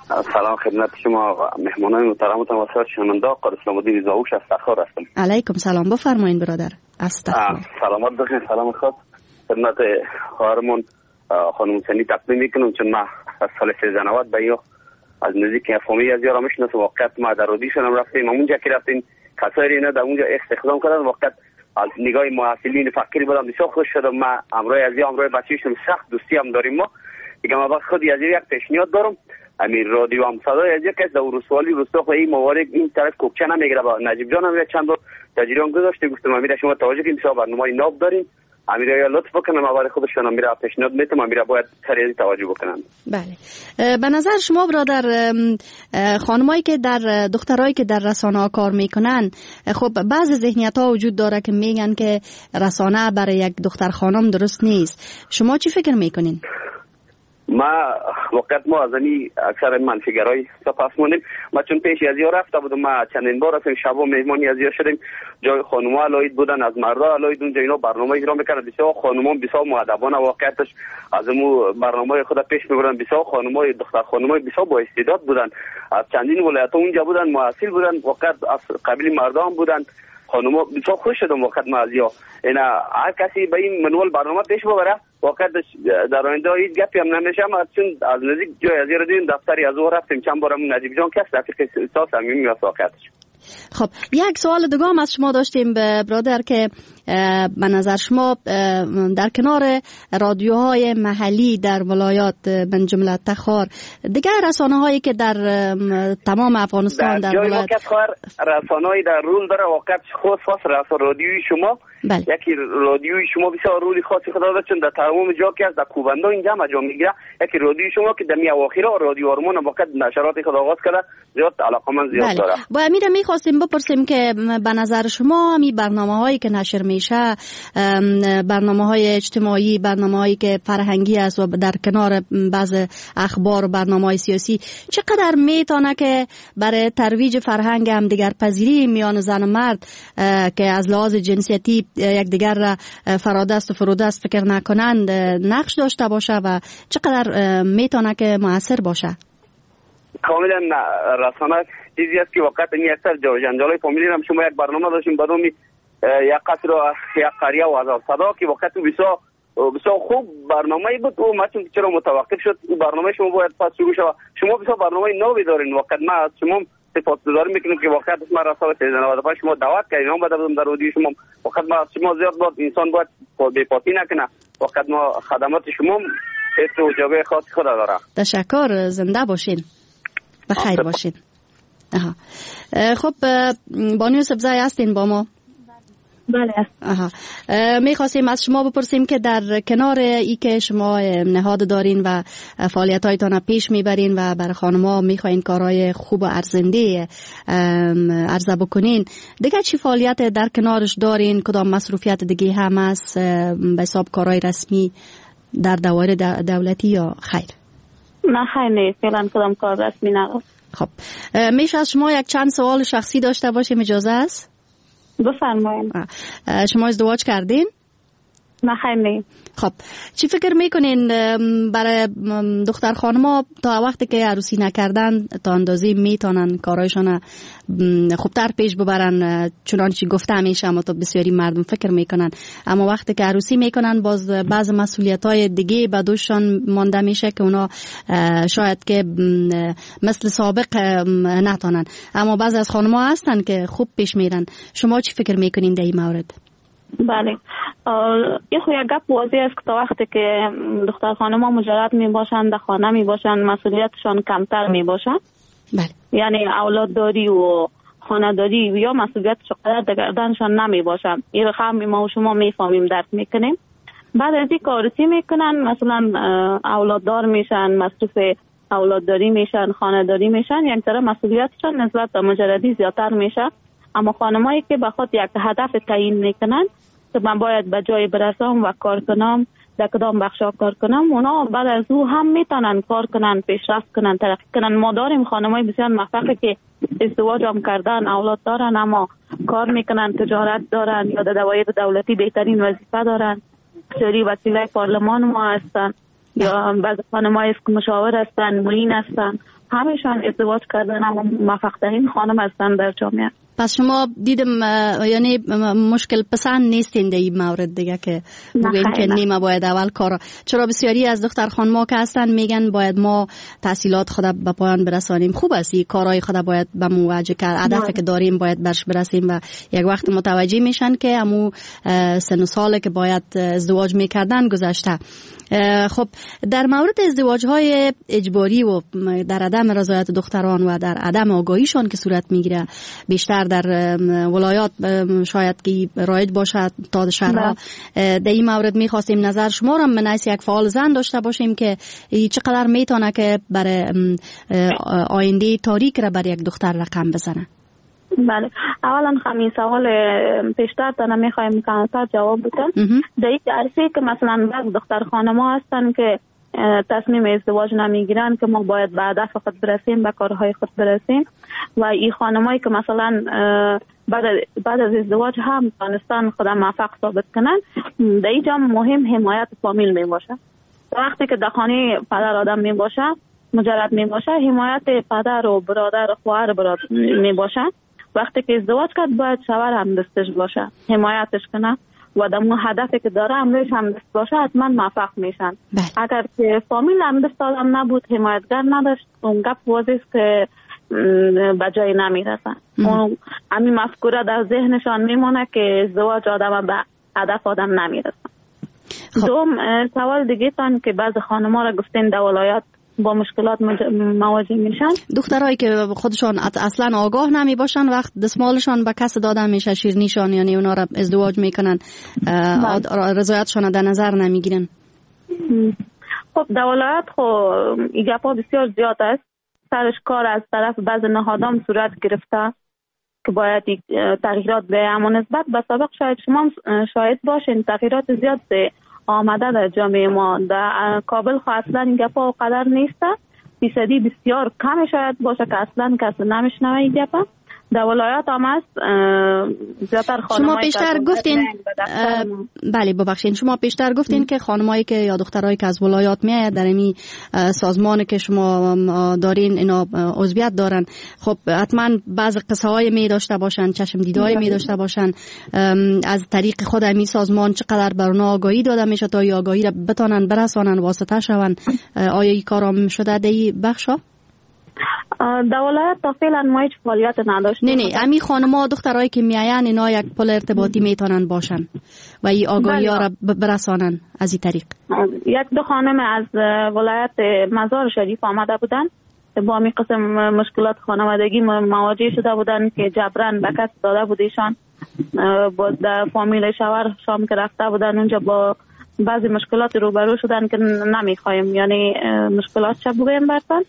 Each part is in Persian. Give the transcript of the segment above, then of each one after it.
سلام خدمت شما مهمانان محترمتان و سایر شنونده. قاری اسلام الدین زاوش از تخار هستم. علیکم سلام، بفرمایید برادر. از تخار. سلامت باشین. سلام خود خدمت خواهرمون خانم سنی تقدیم میکنم، چون ما از سال 1390 به یا از نزدیک فامیلی از یارا میشناسم. واقعا ما در اودیشن هم رفتیم، اونجا که رفتیم کسایی اینا در اونجا استخدام کردن. واقعا از نگاه معاصلین فقیر بودم، بسیار خوش شدم. ما امروز از امروز بچه‌شون سخت دوستی هم داریم. ما دیگه ما وقت خودی از یک پیشنهاد دارم، امیر رادیو هم صدای از یک کس در روسوالی روستا خو این موارد این طرف کوکچه نمیگیره. با نجیب جان هم چند بار تجربه گذاشته، گفتم امیر شما توجه کنید که برنامه ناب دارین، امیر یا لطف بکنم موارد خودشون امیر پیشنهاد میتونم، امیر باید سریع توجه بکنن. بله. به نظر شما برادر، خانمایی که در دخترایی که در رسانه ها کار میکنن، خب بعضی ذهنیت ها وجود داره که میگن که رسانه برای یک دختر خانم درست نیست. شما چی فکر میکنین؟ ما وقت ما از این اکثر منفیگرای سپاس مونیم. ما چون پیش از یا رفته بودم، ما چندین بار رفتیم شب و مهمانی از یا شدیم، جای خانوما علایت بودن، از مردا علایت اونجا اینا برنامه اجرا میکردن. بسیار خانوما بسیار مؤدبانه واقعیتش از مو برنامه خود پیش میبرن. بسیار خانوما دختر خانوما بسیار با استعداد بودن، از چندین ولایت اونجا بودن، مؤثر بودن، واقعا از قبیل مردا هم بودن. خانوما بسیار خوش شدم وقت ما از یا اینا هر کسی به این منوال برنامه پیش ببره. واقعا در آینده هیچ گپی هم نمیشه، چون از نزدیک جای از رفتیم دفتری از او رفتیم چند بارم نجیب جان کس رفیق احساس همین میاد واقعیتش. خب یک سوال دیگه هم از شما داشتیم برادر که به نظر شما در کنار رادیوهای محلی در ولایات من جمله تخار، دیگه رسانه هایی که در تمام افغانستان در ولایت رسانه‌ای در رول داره واقعا خاص رادیوی شما، بله. یکی رادیوی شما بسیار رولی خاصی خدا داره، چون در تمام جا که از در کوبنده اینجا جا میگیره. یکی رادیوی شما که در می اواخیرا رادیو آرمان واقعا نشرات خود آغاز کرده، زیاد علاقمند زیاد داره. با امیر می‌خواستیم بپرسیم که به نظر شما همین برنامه‌هایی که نشر میشه، برنامه‌های اجتماعی، برنامه‌هایی که فرهنگی است و در کنار بعض اخبار و برنامه‌های سیاسی، چقدر میتونه که برای ترویج فرهنگ هم دیگر پذیری میان زن و مرد که از لحاظ جنسیتی یکدیگر را فرادست و فرودست فکر نکنند نقش داشته باشه و چقدر میتونه که مؤثر باشه؟ کاملا رسانه چیزی است که وقت این اکثر جنجالای فامیلی هم شما یک برنامه داشتیم به نام یک قصر و یک قریه و هزار صدا که وقت بسیار خوب برنامه‌ای بود. او ما چون چرا متوقف شد، او برنامه شما باید پس شروع شود. شما بسیار برنامه نوی دارین، وقت ما از شما سپاسگزاری میکنیم که وقت ما رسانه 1395 شما دعوت کردین، ما بدم در رادیو شما وقت ما شما زیاد بود انسان باید بی‌پاکی نکنه. وقت ما خدمات شما حس و جایگاه خاص خود داره. تشکر، زنده باشین، بخیر باشین. خب بانو یوسف زای هستین با ما؟ بله. میخواستیم از شما بپرسیم که در کنار ای که شما نهاد دارین و فعالیت‌هایتان پیش میبرین و برای خانم‌ها میخواین کارهای خوب و ارزنده عرضه بکنین، دیگه چی فعالیت در کنارش دارین؟ کدام مصروفیت دیگه هم است به حساب کارهای رسمی در دوایر دولتی یا خیر؟ نه خیر نیست، فعلا کدام کار رسمی ندارم. خب میشه از شما یک چند سوال شخصی داشته باشیم، اجازه است؟ بفرمایید. شما ازدواج کردین؟ نه خیر نیست. خب چی فکر میکنین برای دختر خانم‌ها تا وقتی که عروسی نکردن تا اندازی میتونن کارایشان خوبتر پیش ببرن؟ چنانچه گفته همیشه اما تو بسیاری مردم فکر میکنن، اما وقتی که عروسی میکنن باز بعض مسئولیت‌های دیگه به دوششان مانده میشه که اونا شاید که مثل سابق نتونن، اما بعض از خانم‌ها هستن که خوب پیش میرن. شما چی فکر میکنین در این مورد؟ بله، یه خو یک گپ واضح است که تا وقتی که دختر خانم‌ها مجرد می باشند، در خانه می باشند، مسئولیتشان کمتر می باشند. بله. یعنی اولادداری و خانه‌داری یا مسئولیت چقدر در گردنشان نمی باشند. این رقم ما و شما میفهمیم، درک میکنیم. بعد از این کارسی میکنن، مثلا اولاددار میشن، مصروف اولادداری میشن، خانه‌داری میشن، یک ذره مسئولیتشان نسبت به مجردی زیادتر میشه. اما خانمایی که به خود یک هدف تعیین میکنن که من باید به جای برسم و کار کنم، در کدام بخشا کار کنم، اونا بعد از او هم میتونن کار کنن، پیشرفت کنن، ترقی کنن. ما داریم خانمای بسیار موفقی که ازدواج هم کردن، اولاد دارن، اما کار میکنن، تجارت دارن یا در دوایر دولتی بهترین وظیفه دارن، سری وکیلای پارلمان ما هستن یا بعض خانم‌های که مشاور هستن، معین هستن، همشان ازدواج کردن اما موفق‌ترین خانم هستن در جامعه. پس شما دیدم یعنی مشکل پسند نیستین در این مورد دیگه که بگین که نیمه باید اول کار، چرا بسیاری از دختر خانما که هستن میگن باید ما تحصیلات خود به پایان برسانیم. خوب است این کارهای خود باید به مواجه کرد، هدفی که داریم باید برش برسیم و یک وقت متوجه میشن که امو سن و ساله که باید ازدواج میکردن گذشته. خب در مورد ازدواج های اجباری و در عدم رضایت دختران و در عدم آگاهیشان که صورت میگیره بیشتر در ولایات شاید که رایج باشه تا شهرها، در این مورد میخواستیم نظر شما را من از یک فعال زن داشته باشیم که چقدر میتونه که برای آینده تاریک را بر یک دختر رقم بزنه. بله، اولا همین سوال پیشتر تا نمیخوایم کاملتر جواب بدم. در این عرصه که مثلا بعض دختر خانم‌ها هستن که تصمیم ازدواج نمیگیرن که ما باید به هدف خود برسیم، به کارهای خود برسیم، و این خانمایی که مثلا بعد از ازدواج هم دانستان خود موفق ثابت کنن، در اینجا مهم حمایت فامیل می باشه. وقتی که در خانه پدر آدم می باشه، مجرد می باشه، حمایت پدر و برادر خواهر می باشه. وقتی که ازدواج کرد باید شوهر هم دستش باشه، حمایتش کنه و در اون هدفی که داره امروز هم دست باشه، حتما موفق میشن. اگر که فامیل هم دست آدم نبود، حمایتگر نداشت، اون گپ واضح که به جای نمیرسن. همین مفکوره در ذهنشان میمونه که ازدواج آدم به هدف آدم نمیرسن. دوم سوال دیگه تان که بعض خانم‌ها را گفتین در ولایات با مشکلات مواجه میشن. دخترایی که خودشان اصلا آگاه نمی باشن، وقت دستمالشان به کس داده میشه، شیرنیشان، یعنی اونا را ازدواج میکنن، رضایتشان در نظر نمیگیرن. خب در ولایات خب این گپا بسیار زیاد است. سرش کار از طرف بعض نهادام صورت گرفته که باید تغییرات به همون نسبت به سابق شاید شما شاهد باشین، تغییرات زیاد آمده در جامعه ما. در کابل خو اصلا این گپا قدر نیسته، فیصدی بسیار کم شاید باشه که اصلا کسی نمیشنوه این گپا. در ولایات هم هست زیادتر خانمایی شما پیشتر گفتین بله ببخشید، شما پیشتر گفتین که خانمایی که یا دخترایی که از ولایات میاد در این سازمان که شما دارین اینا عضویت دارن، خب حتما بعض قصه های می داشته باشن، چشم دیدهای می داشته باشن از طریق خود این سازمان. چقدر بر اونها آگاهی داده میشه تا این آگاهی را بتونن برسانن، واسطه شون؟ آیا این کارا شده در این بخشا؟ در ولایت تا فعلا ما هیچ فعالیت نداشتیم. نه امی خانم‌ها دخترایی که میاین اینا یک پل ارتباطی میتونن باشن و این آگاهی ها را برسانن از این طریق. یک دو خانم از ولایت مزار شریف آمده بودن، با همین قسم مشکلات خانوادگی مواجه شده بودن که جبران به کس داده بودیشان. با در فامیل شوهر شام که رفته بودن اونجا با بعضی مشکلات روبرو شدن که نمیخوایم، یعنی مشکلات چه بگویم برتن.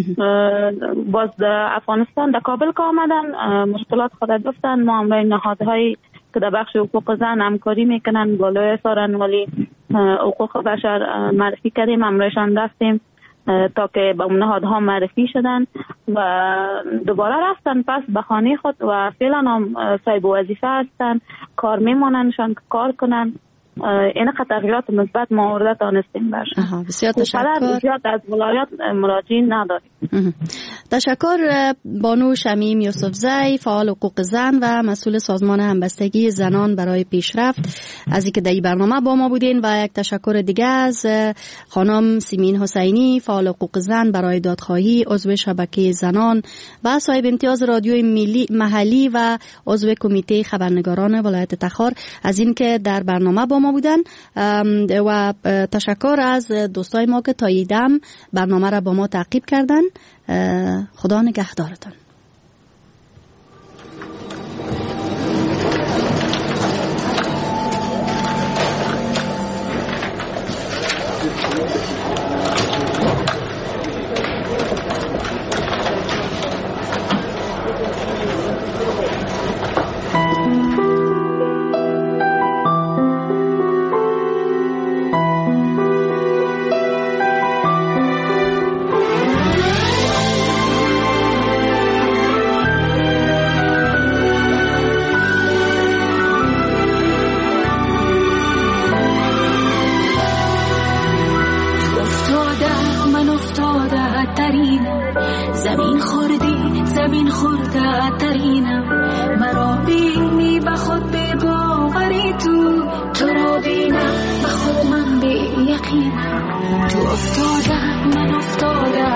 باز در افغانستان در کابل که آمدن مشکلات خود گفتن. ما هم نهادهایی که در بخش حقوق زن همکاری میکنن بالای سارن ولی حقوق بشر معرفی کردیم، همراهشان رفتیم تا که به نهادها معرفی شدن و دوباره رفتن پس به خانه خود و فعلا هم صاحب وظیفه هستن، کار میموننشان که کار کنن. این تغییرات مثبت ما ورده دانستیم برشن. بسیار تشکر. زیاد از ولایات مراجعین نداریم. تشکر بانو شمیم یوسفزی، فعال حقوق زن و مسئول سازمان همبستگی زنان برای پیشرفت، از اینکه در این برنامه با ما بودین. و یک تشکر دیگه از خانم سیمین حسینی، فعال حقوق زن برای دادخواهی، عضو شبکه زنان و صاحب امتیاز رادیوی محلی و عضو کمیته خبرنگاران ولایت تخار، از اینکه در برنامه با ما بودن. و تشکر از دوستای ما که تا ایدم برنامه را با ما تعقیب کردن. خدا نگهدارتان. ترینم، زمین خورده ترینم. مرا بینی به خود به باوری تو را بینم به خود من به یقینم. تو افتاده من افتاده